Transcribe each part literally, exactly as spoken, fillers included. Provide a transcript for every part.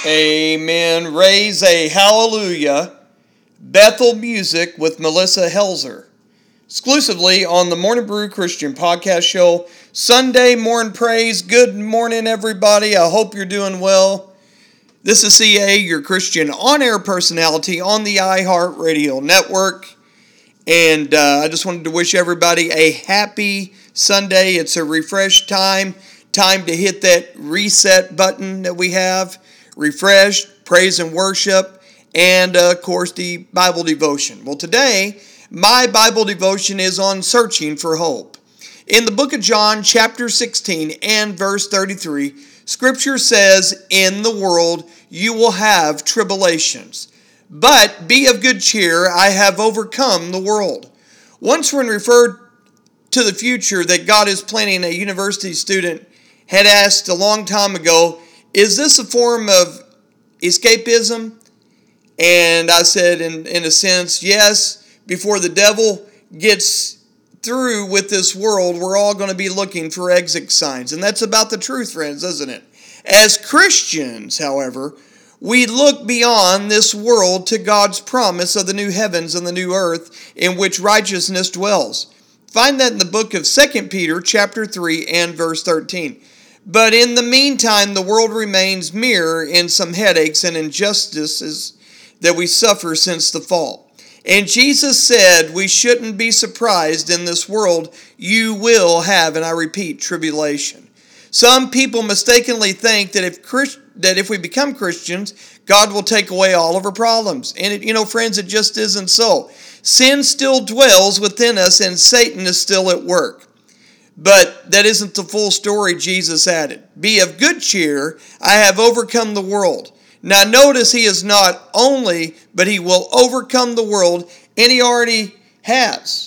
Amen. Raise a hallelujah. Bethel Music with Melissa Helzer. Exclusively on the Morning Brew Christian Podcast Show. Sunday Morning Praise. Good morning, everybody. I hope you're doing well. This is C A, your Christian on-air personality on the iHeartRadio network. And uh, I just wanted to wish everybody a happy Sunday. It's a refreshed time. Time to hit that reset button that we have. Refresh, praise and worship, and uh, of course the Bible devotion. Well, today, my Bible devotion is on searching for hope. In the book of John, chapter sixteen and verse thirty-three, Scripture says, "In the world you will have tribulations. But be of good cheer, I have overcome the world." Once when referred to the future that God is planning, a university student had asked a long time ago, "Is this a form of escapism?" And I said, in, in a sense, yes. Before the devil gets through with this world, we're all going to be looking for exit signs. And that's about the truth, friends, isn't it? As Christians, however, we look beyond this world to God's promise of the new heavens and the new earth in which righteousness dwells. Find that in the book of Second Peter chapter three and verse thirteen. "But in the meantime, the world remains mere in some headaches and injustices that we suffer since the fall. And Jesus said we shouldn't be surprised in this world you will have," and I repeat, tribulation. Some people mistakenly think that if Christ, that if we become Christians, God will take away all of our problems. And, it, you know, friends, it just isn't so. Sin still dwells within us and Satan is still at work. But that isn't the full story, Jesus added. "Be of good cheer, I have overcome the world." Now notice he is not only, but he will overcome the world, and he already has.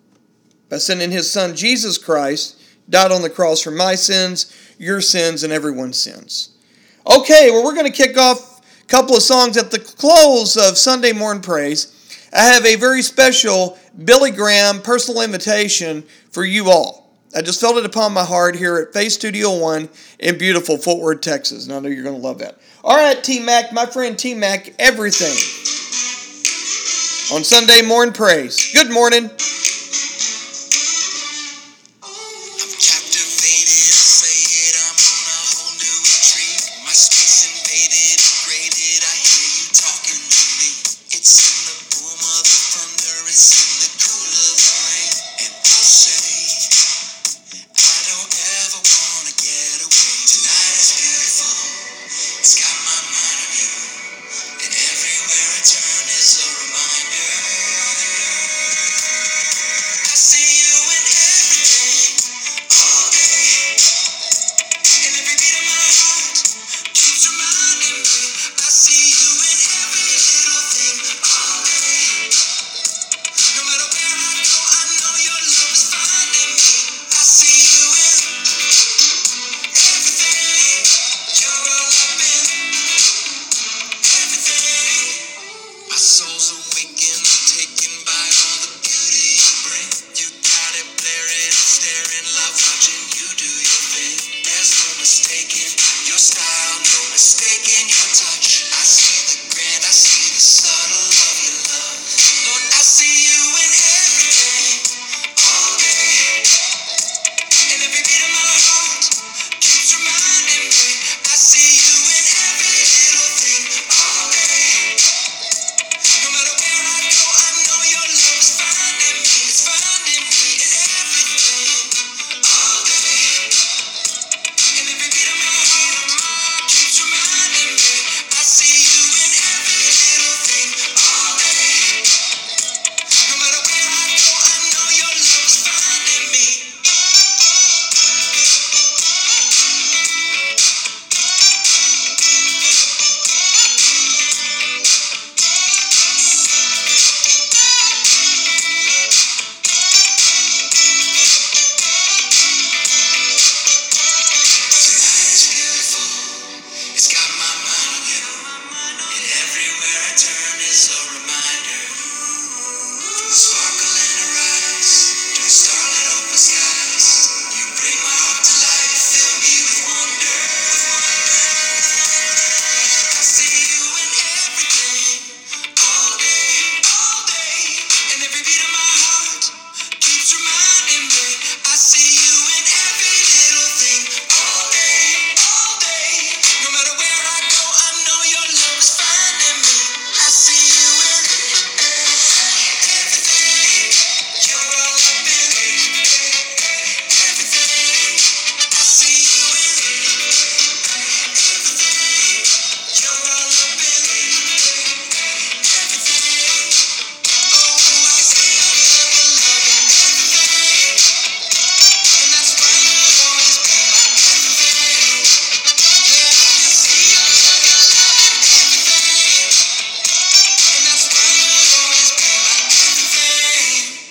By sending his son, Jesus Christ, died on the cross for my sins, your sins, and everyone's sins. Okay, well, we're going to kick off a couple of songs at the close of Sunday Morning Praise. I have a very special Billy Graham personal invitation for you all. I just felt it upon my heart here at Faith Studio One in beautiful Fort Worth, Texas. And I know you're going to love that. All right, T-Mac, my friend T-Mac, everything on Sunday Morning Praise. Good morning.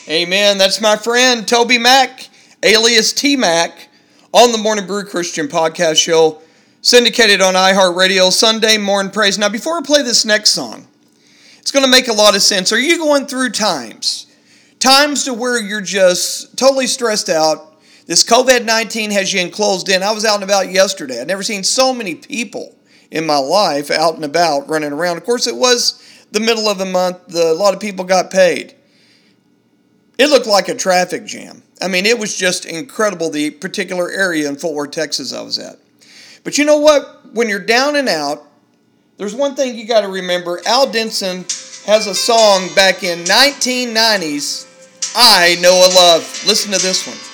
Amen. That's my friend Toby Mack, alias T-Mac, on the Morning Brew Christian Podcast Show, syndicated on iHeartRadio, Sunday Morning Praise. Now, before I play this next song, it's going to make a lot of sense. Are you going through times? Times to where you're just totally stressed out. This covid nineteen has you enclosed in. I was out and about yesterday. I'd never seen so many people in my life out and about running around. Of course, it was the middle of the month. The, a lot of people got paid. It looked like a traffic jam. I mean, it was just incredible, the particular area in Fort Worth, Texas I was at. But you know what? When you're down and out, there's one thing you got to remember. Al Denson has a song back in nineteen nineties, I Know a Love. Listen to this one.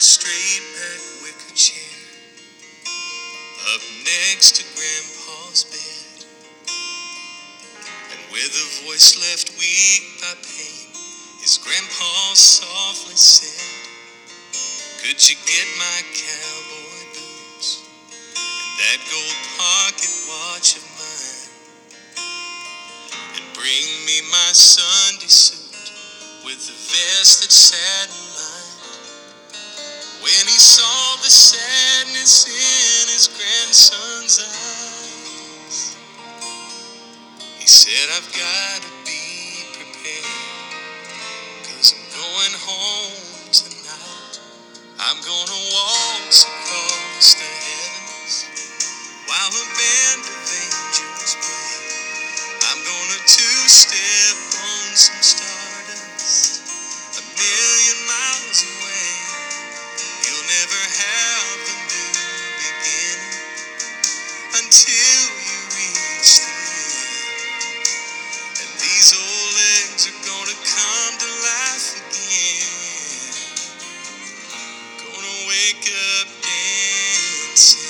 straight back wicker chair up next to Grandpa's bed, and with a voice left weak by pain, his Grandpa softly said, "Could you get my cowboy boots and that gold pocket watch of mine, and bring me my Sunday suit with the vest that sat in line?" When he saw the sadness in his grandson's eyes, he said, "I've got to be prepared, 'cause I'm going home tonight. I'm gonna waltz across the heavens while a band of angels play. I'm gonna two-step on some stardust a million miles away. You'll never have a new beginning until you reach the end. And these old legs are gonna come to life again. Gonna wake up dancing."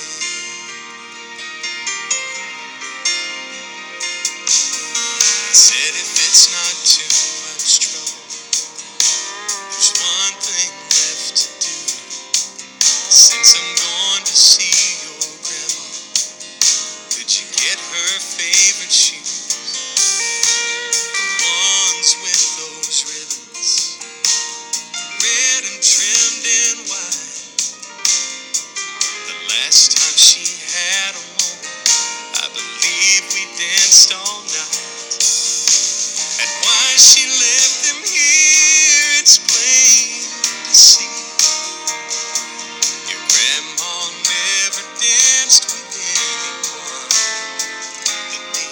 He said, "If it's not too much trouble, there's one thing left to do. Since I'm going to see your grandma, could you get her favorite shoes? The ones with those ribbons, red and trimmed in white. The last time she had them on, I believe we danced all night. And why she left them here, it's plain to see. Your grandma never danced with anyone but me.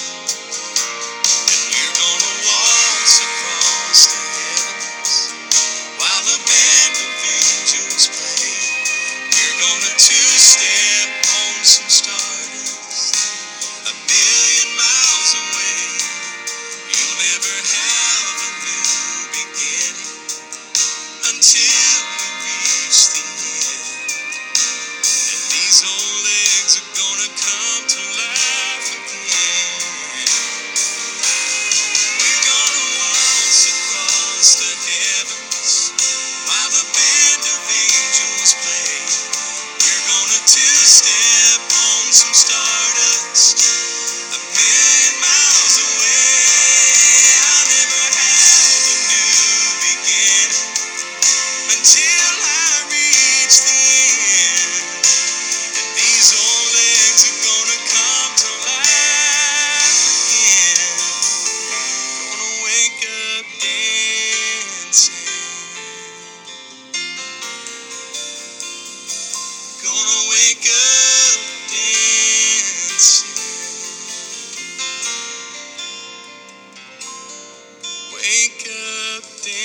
And we're gonna waltz across the heavens while the band of angels play. We're gonna two-step on some stardust a million miles away. You'll never have a new beginning until you reach the end. And these old legs are gonna come to life again. We're gonna waltz across the heavens while the band of angels play. We're gonna two-step on some stardust a million miles away. I'll never have a new beginning until I reach the end. And these old legs are gonna come to life again. Gonna wake up dancing. Gonna wake up dancing. Wake up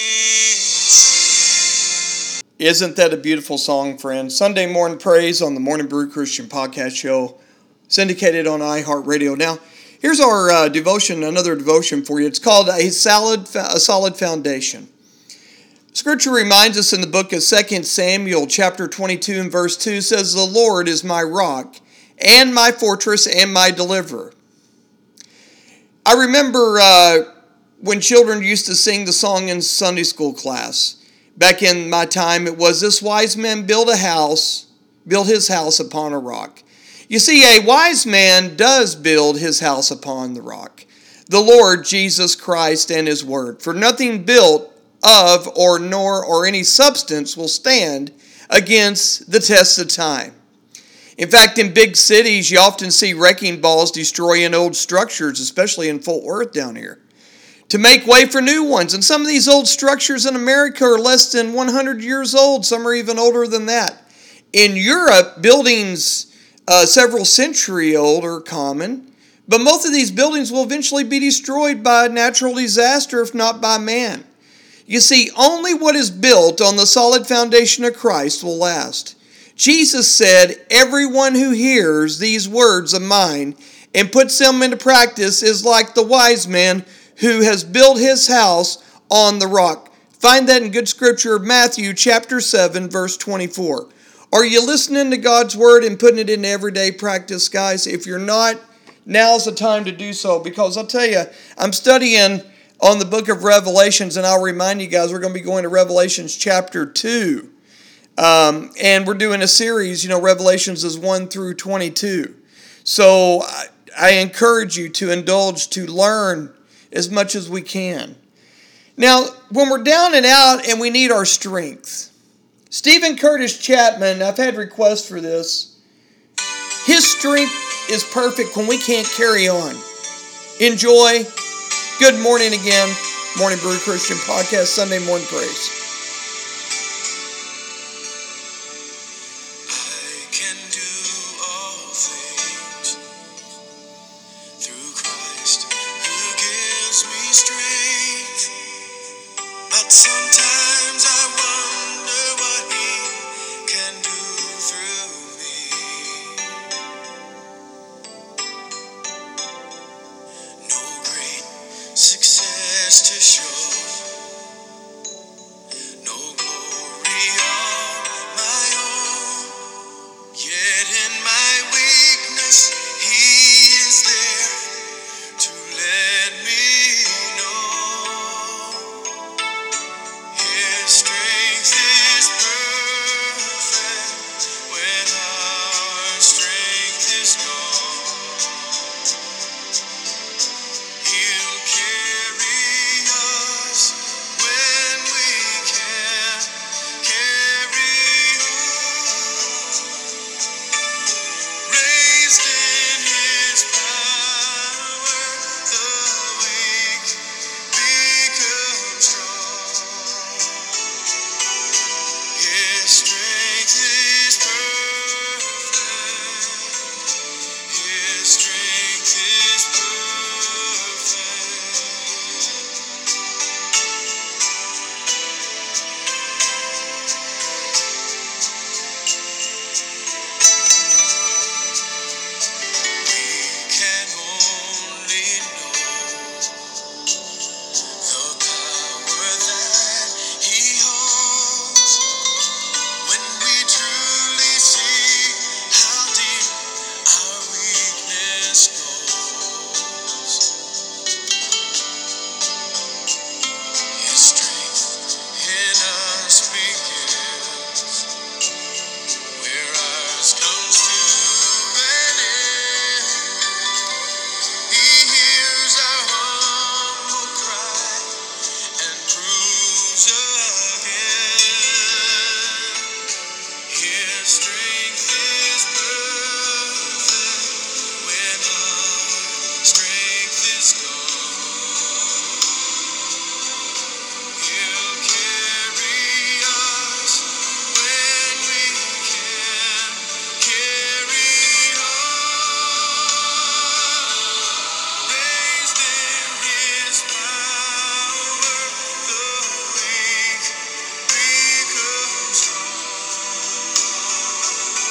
dancing. Isn't that a beautiful song, friends? Sunday Morning Praise on the Morning Brew Christian Podcast Show, syndicated on iHeartRadio. Now, here's our uh, devotion, another devotion for you. It's called A Solid, a Solid Foundation. Scripture reminds us in the book of Second Samuel, chapter twenty-two and verse two, says, "The Lord is my rock, and my fortress, and my deliverer." I remember uh, when children used to sing the song in Sunday school class. Back in my time, it was, "This wise man built a house, built his house upon a rock." You see, a wise man does build his house upon the rock, the Lord Jesus Christ and his word. For nothing built of or nor or any substance will stand against the test of time. In fact, in big cities, you often see wrecking balls destroying old structures, especially in Fort Worth down here, to make way for new ones. And some of these old structures in America are less than one hundred years old. Some are even older than that. In Europe, buildings uh, several century old are common, but most of these buildings will eventually be destroyed by natural disaster, if not by man. You see, only what is built on the solid foundation of Christ will last. Jesus said, "Everyone who hears these words of mine and puts them into practice is like the wise man who has built his house on the rock." Find that in good scripture of Matthew chapter seven, verse twenty-four. Are you listening to God's word and putting it into everyday practice, guys? If you're not, now's the time to do so, because I'll tell you, I'm studying on the book of Revelations, and I'll remind you guys, we're going to be going to Revelations chapter two. Um, and we're doing a series, you know, Revelations is one through twenty-two. So I, I encourage you to indulge, to learn as much as we can. Now, when we're down and out and we need our strength, Stephen Curtis Chapman, I've had requests for this, his strength is perfect when we can't carry on. Enjoy. Good morning again. Morning Brew Christian Podcast, Sunday Morning Praise. I can do all things through Christ who gives me strength. But sometimes I wonder what He can do through me. No great success to show, no glory of my own. Yet in my weakness, He is there to let me know. His strength is perfect when our strength is gone. He'll carry us when we can't carry on. Raised in His power, the weak become strong. His strength is perfect. His strength is perfect. We can only know the power that He holds when we truly see how deep our weakness goes. His strength in us begins where ours comes to an end. He hears our humble cry and proves again. His strength is perfect when our strength is gone. He'll carry us when we can't carry on. Raised in His power, the weak become strong.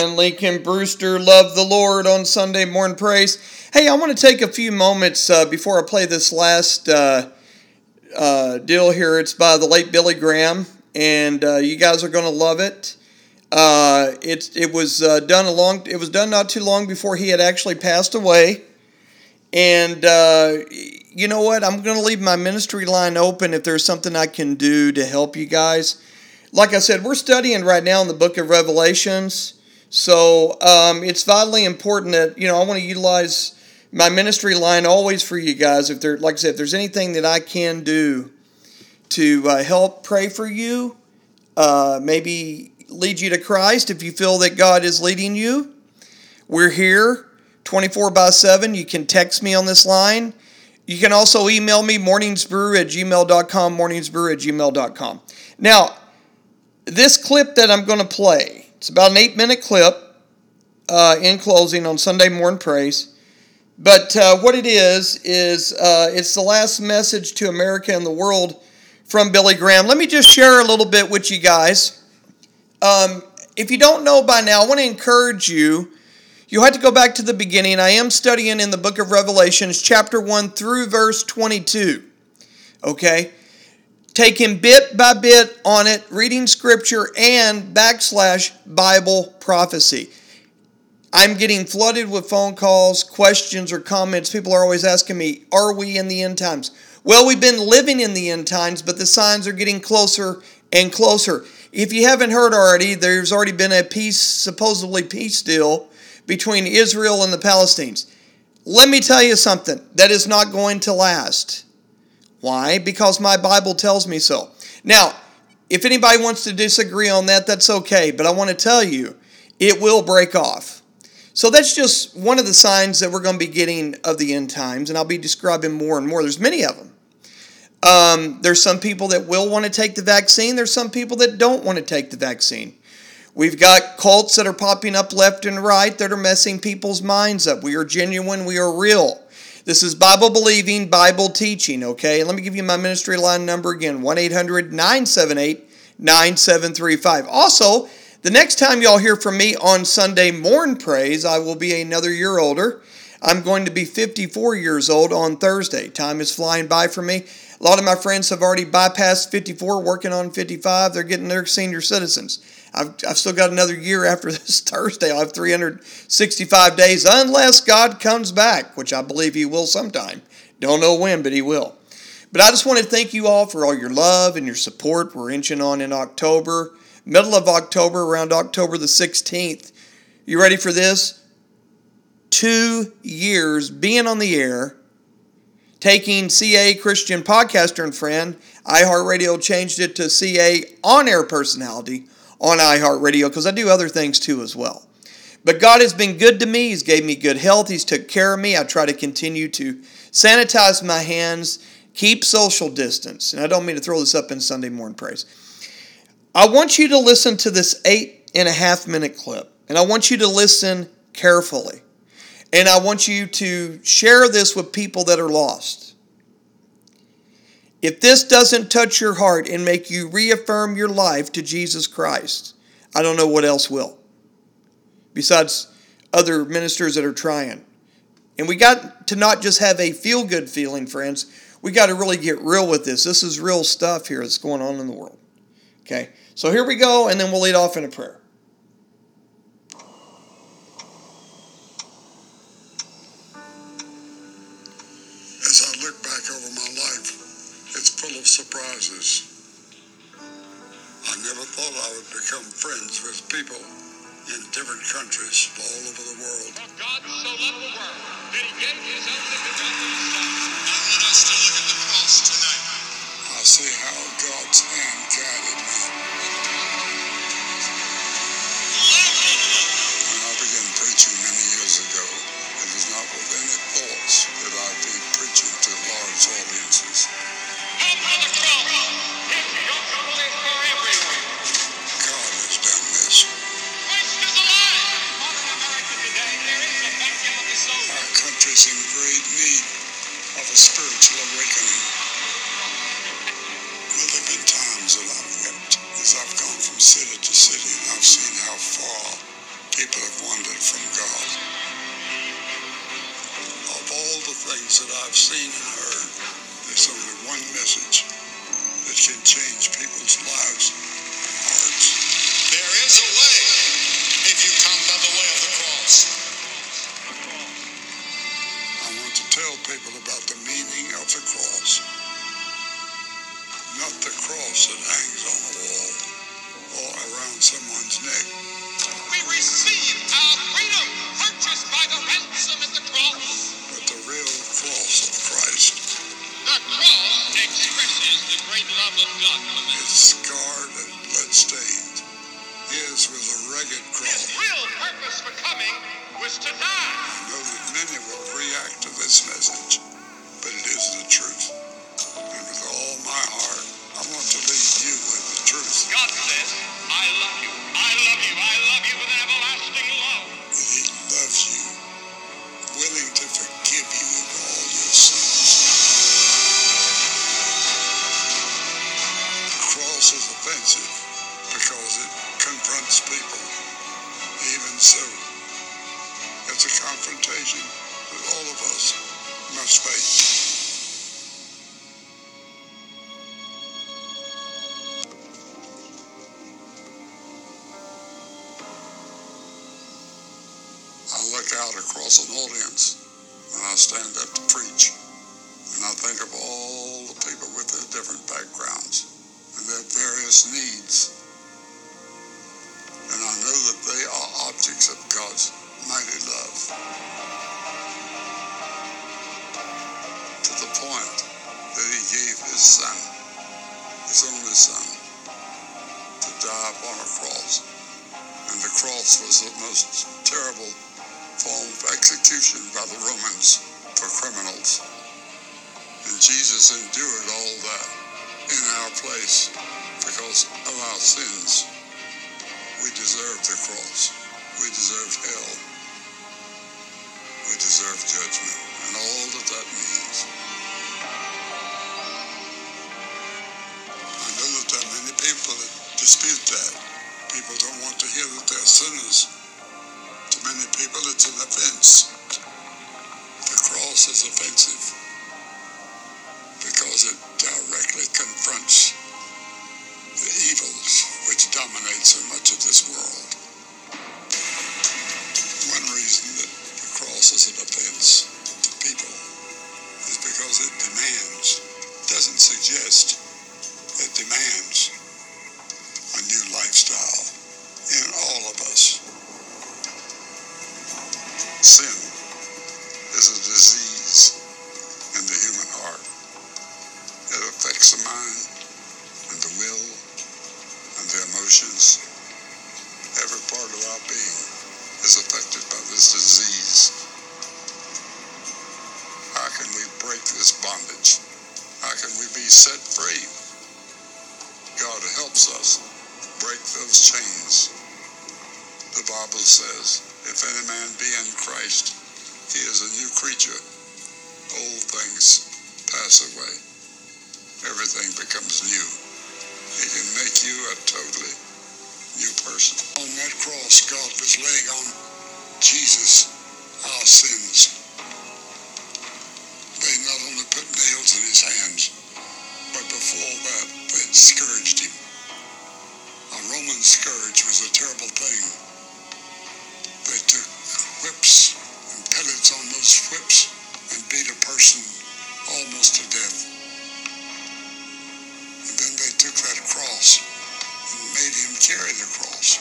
and Lincoln Brewster love the Lord on Sunday morning praise. Hey, I want to take a few moments uh, before I play this last uh, uh, deal here. It's by the late Billy Graham, and uh, you guys are going to love it. Uh, it it was uh, done a long. It was done not too long before he had actually passed away, and uh, you know what? I'm going to leave my ministry line open if there's something I can do to help you guys. Like I said, we're studying right now in the book of Revelations, so um, it's vitally important that, you know, I want to utilize my ministry line always for you guys. If there, like I said, if there's anything that I can do to uh, help pray for you, uh, maybe lead you to Christ if you feel that God is leading you, we're here twenty-four by seven. You can text me on this line. You can also email me, morningsbrew at gmail dot com, morningsbrew at gmail dot com. Now, this clip that I'm going to play, it's about an eight-minute clip uh, in closing on Sunday Morning Praise. But uh, what it is, is uh, it's the last message to America and the world from Billy Graham. Let me just share a little bit with you guys. Um, if you don't know by now, I want to encourage you. You have to go back to the beginning. I am studying in the book of Revelations, chapter one through verse twenty-two. Okay? Taking bit by bit on it, reading scripture and backslash Bible prophecy. I'm getting flooded with phone calls, questions, or comments. People are always asking me, are we in the end times? Well, we've been living in the end times, but the signs are getting closer and closer. If you haven't heard already, there's already been a peace, supposedly peace deal between Israel and the Palestinians. Let me tell you something. That is not going to last. Why? Because my Bible tells me so. Now, if anybody wants to disagree on that, that's okay. But I want to tell you, it will break off. So that's just one of the signs that we're going to be getting of the end times. And I'll be describing more and more. There's many of them. Um, there's some people that will want to take the vaccine. There's some people that don't want to take the vaccine. We've got cults that are popping up left and right that are messing people's minds up. We are genuine. We are real. This is Bible-believing, Bible-teaching, okay? And let me give you my ministry line number again, one eight hundred nine seven eight nine seven three five. Also, the next time y'all hear from me on Sunday Morning Praise, I will be another year older. I'm going to be fifty-four years old on Thursday. Time is flying by for me. A lot of my friends have already bypassed fifty-four, working on fifty-five. They're getting their senior citizens. I've, I've still got another year after this Thursday. I'll have three hundred sixty-five days unless God comes back, which I believe He will sometime. Don't know when, but He will. But I just want to thank you all for all your love and your support. We're inching on in October, middle of October, around October the sixteenth. You ready for this? Two years being on the air, taking C A Christian Podcaster and Friend. iHeartRadio changed it to C A On-Air Personality on iHeartRadio, because I do other things too as well. But God has been good to me. He's gave me good health. He's took care of me. I try to continue to sanitize my hands, keep social distance. And I don't mean to throw this up in Sunday Morning Praise. I want you to listen to this eight and a half minute clip. And I want you to listen carefully. And I want you to share this with people that are lost. If this doesn't touch your heart and make you reaffirm your life to Jesus Christ, I don't know what else will. Besides other ministers that are trying. And we got to not just have a feel-good feeling, friends. We got to really get real with this. This is real stuff here that's going on in the world. Okay, so here we go, and then we'll lead off in a prayer. As I look back over my life, it's full of surprises. I never thought I would become friends with people in different countries all over the world. For God so loved the world that He gave His only begotten Son. I want us to look at the cross tonight. I see how God's hand guided me. When I began preaching many years ago, it was not with any thoughts that I'd be preaching to large audiences. Up on the cross, His yoke is for everyone. God has done this. Christ is alive. Modern America today, there is a vacuum of the soul. Our country's in great need of a spiritual awakening. Well, there have been times that I've wept as I've gone from city to city, and I've seen how far people have wandered from God. Of all the things that I've seen and heard, there's only one message that can change people's lives and hearts. There is a way if you come by the way of the cross. I want to tell people about the meaning of the cross. Not the cross that hangs on the wall or around someone's neck. We receive our freedom purchased by the ransom at the cross. But the real cross of Christ. The cross expresses the great love of God for man. It's scarred and bloodstained. His was a rugged His cross. real purpose for coming was to die. I know that many will react to this message, but it is the truth. And with all my heart, I want to leave you with the truth. God says, I love you. I love you. I love you with an everlasting love. That He loves you, willing to forgive you of all your sins. The cross is offensive because it confronts people. Even so, it's a confrontation that all of us must face. I look out across an audience when I stand up to preach, and I think of all the people with their different backgrounds and their various needs. And I know that they are objects of God's mighty love. To the point that He gave His Son, His only Son, to die upon a cross. And the cross was the most terrible form of execution by the Romans for criminals. And Jesus endured all that in our place because of our sins. We deserved the cross. We deserved hell. We deserve judgment and all that that means. I know that there are many people that dispute that. People don't want to hear that they're sinners. To many people, it's an offense. The cross is offensive because it directly confronts the evils which dominate so much of this world. One reason that the cross is an offense to people is because it demands, doesn't suggest, it demands a new lifestyle in all of us. Sin is a disease in the human heart. It affects the mind and the will and the emotions. Every part of our being is affected by this disease. How can we break this bondage? How can we be set free? God helps us break those chains. The Bible says, if any man be in Christ, he is a new creature. Old things pass away. Everything becomes new. He can make you a totally new person. On that cross, God was laying on Jesus our sins. They not only put nails in his hands, but before that, they scourged him. A Roman scourge was a terrible thing. They took whips and pellets on those whips and beat a person almost to death. And then they took that cross and made him carry the cross,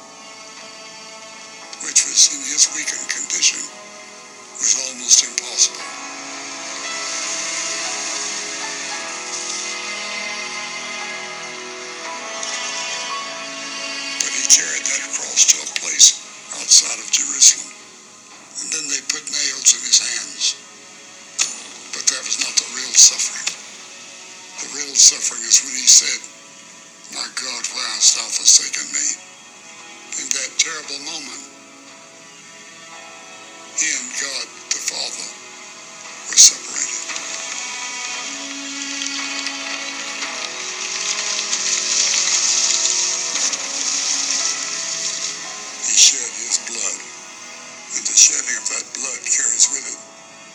which was in his weakened condition, was almost impossible. But he carried that cross to a place outside of Jerusalem, and then they put nails in his hands. But that was not the real suffering. The real suffering is when he said, "My God, why hast thou forsaken me?" In that terrible moment, he and God, the Father, were separated. He shed his blood comes with it.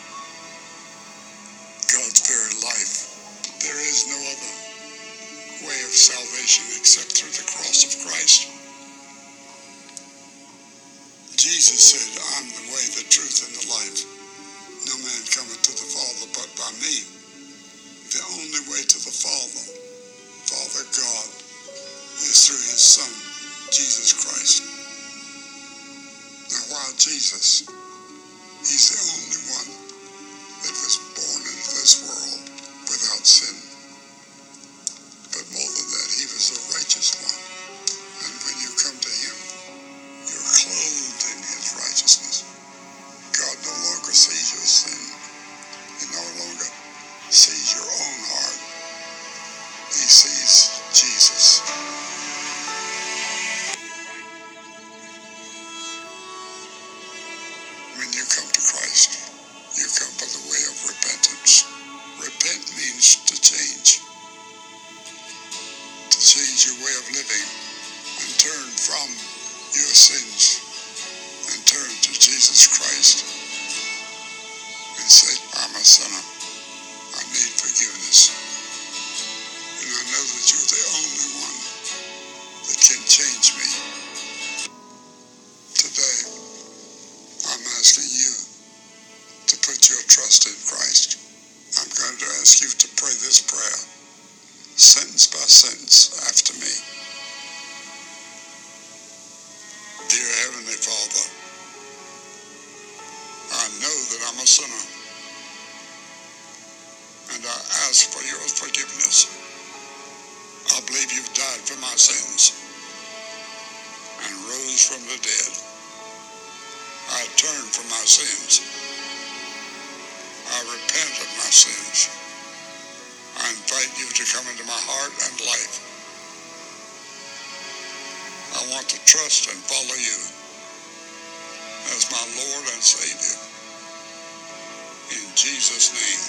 God's very life. There is no other way of salvation except through the cross of Christ. Jesus said, I'm the way, the truth, and the life. No man cometh to the Father but by me. The only way to the Father, Father God, is through his Son, Jesus Christ. Now why Jesus? He's the only one that was born into this world without sin. But more than that, he was the righteous one. And when you come to him, you're clothed in his righteousness. God no longer sees your sin. He no longer sees your own heart. He sees Jesus. When you come to Christ, you come by the way of repentance. Repent means to change. To change your way of living and turn from your sins and turn to Jesus Christ and say, I'm a sinner. I need forgiveness. And I know that you're the only one that can change me. Today, I'm asking you to put your trust in Christ. I'm going to ask you to pray this prayer, sentence by sentence, after me. Dear Heavenly Father, I know that I'm a sinner, and I ask for your forgiveness. I believe you've died for my sins and rose from the dead. I turn from my sins. I repent of my sins. I invite you to come into my heart and life. I want to trust and follow you as my Lord and Savior. In Jesus' name,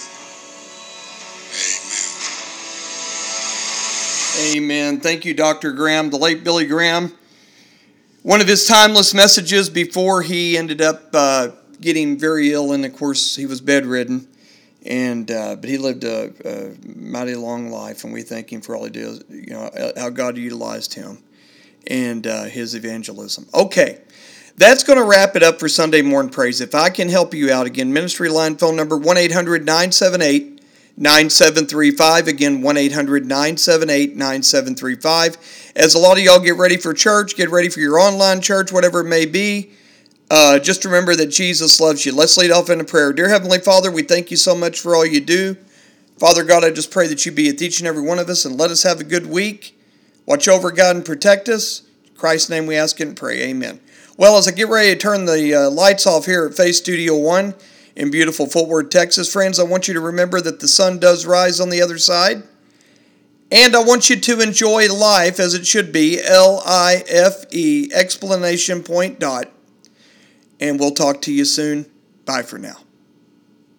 amen. Amen. Thank you, Doctor Graham, the late Billy Graham. One of his timeless messages before he ended up uh, getting very ill, and of course he was bedridden, and uh, but he lived a, a mighty long life, and we thank him for all he did. You know how God utilized him and uh, his evangelism. Okay, that's going to wrap it up for Sunday Morning Praise. If I can help you out again, ministry line phone number one eight hundred nine seven eight nine seven three five. Again, one eight hundred nine seven eight nine seven three five. As a lot of y'all get ready for church, get ready for your online church, whatever it may be, uh, just remember that Jesus loves you. Let's lead off in a prayer. Dear Heavenly Father, we thank you so much for all you do. Father God, I just pray that you be with each and every one of us and let us have a good week. Watch over, God, and protect us. In Christ's name we ask and pray. Amen. Well, as I get ready to turn the uh, lights off here at Faith Studio One in beautiful Fort Worth, Texas, friends, I want you to remember that the sun does rise on the other side. And I want you to enjoy life as it should be, L I F E, explanation point dot. And we'll talk to you soon. Bye for now.